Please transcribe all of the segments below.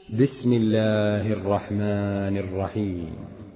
بسم الله الرحمن الرحيم.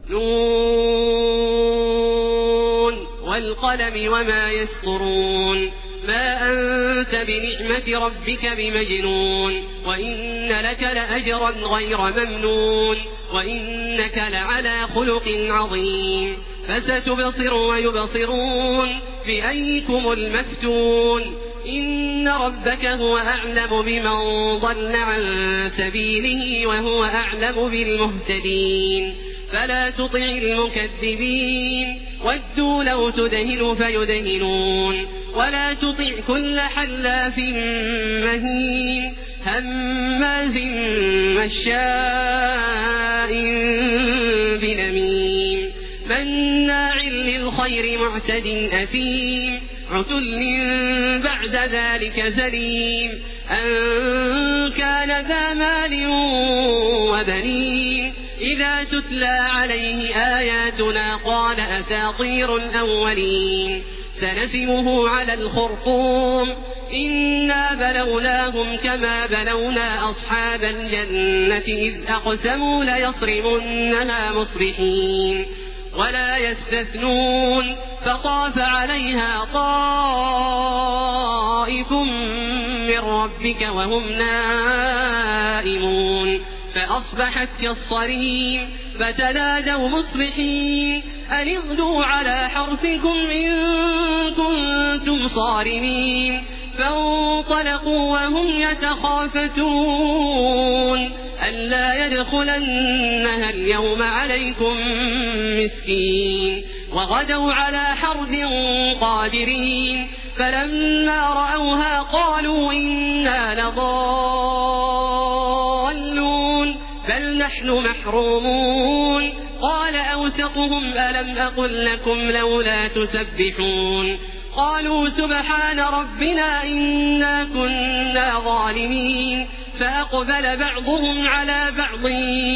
نون والقلم وما يسطرون. ما أنت بنعمة ربك بمجنون. وإن لك لأجرا غير ممنون. وإنك لعلى خلق عظيم. فستبصر ويبصرون بأيكم المفتون. إن ربك هو أعلم بمن ضل عن سبيله وهو أعلم بالمهتدين. فلا تطع المكذبين ودوا لو تدهن فيدهنون. ولا تطع كل حلاف مهين هماز مشاء بنميم مناع للخير معتد أثيم عتل بعد ذلك زليم أن كان ذا مال وبنين إذا تتلى عليه آياتنا قال أساطير الأولين سنسمه على الخرطوم إنا بلوناهم كما بلونا أصحاب الجنة إذ أقسموا ليصرمنها مصبحين ولا يستثنون فطاف عليها طائف من ربك وهم نائمون فأصبحت كالصريم فتنادوا مصبحين أن اغدوا على حرثكم إن كنتم صارمين فانطلقوا وهم يتخافتون ألا يدخلنها اليوم عليكم مسكين وغدوا على حرد قادرين فلما رأوها قالوا إنا لضالون بل نحن محرومون قال أوسطهم ألم أقل لكم لولا تسبحون قالوا سبحان ربنا إنا كنا ظالمين فأقبل بعضهم على بعض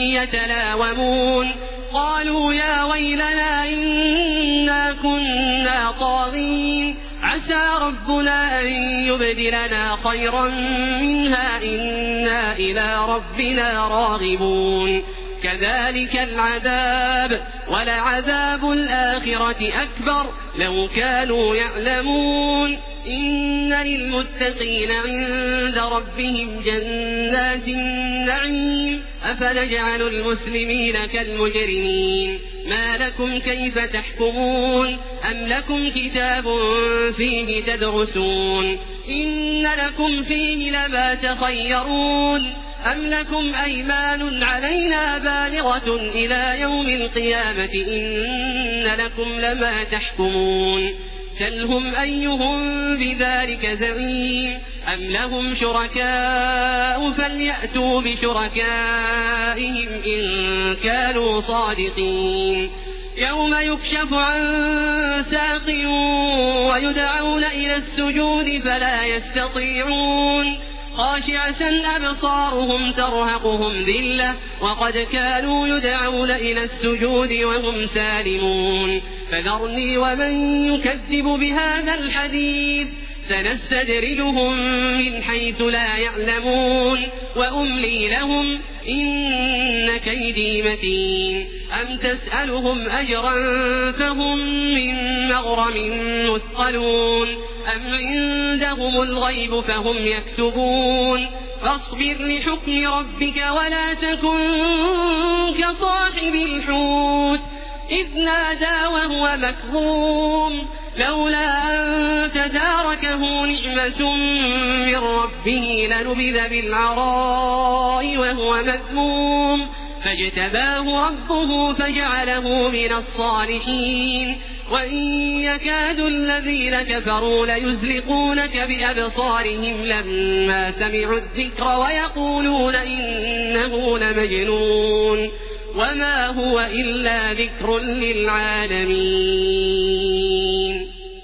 يتلاومون قالوا يا ويلنا إنا كنا طاغين عسى ربنا أن يبدلنا خيرا منها إنا إلى ربنا راغبون كذلك العذاب ولعذاب الآخرة أكبر لو كانوا يعلمون إن للمتقين عند ربهم جنات النعيم أفنجعل المسلمين كالمجرمين ما لكم كيف تحكمون أم لكم كتاب فيه تدرسون إن لكم فيه لما تخيرون أم لكم أيمان علينا بالغة إلى يوم القيامة إن لكم لما تحكمون سلهم أيهم بذلك زعيم أم لهم شركاء فليأتوا بشركائهم إن كانوا صادقين يوم يكشف عن ساق ويدعون إلى السجود فلا يستطيعون خاشعة أبصارهم ترهقهم ذلة وقد كانوا يدعون إلى السجود وهم سالمون فذرني ومن يكذب بهذا الحديث سنستدرجهم من حيث لا يعلمون وأملي لهم إن كيدي متين أم تسألهم أجرا فهم من مغرم مثقلون أم عندهم الغيب فهم يكتبون فاصبر لحكم ربك ولا تكن كصاحب الحوت إذ نادى وهو مكظوم لولا أن تداركه نعمة من ربه لنبذ بالعراء وهو مذموم فاجتباه ربه فجعله من الصالحين وإن يكاد الذين كفروا ليزلقونك بأبصارهم لما سمعوا الذكر ويقولون إنه لمجنون وما هو إلا ذكر للعالمين.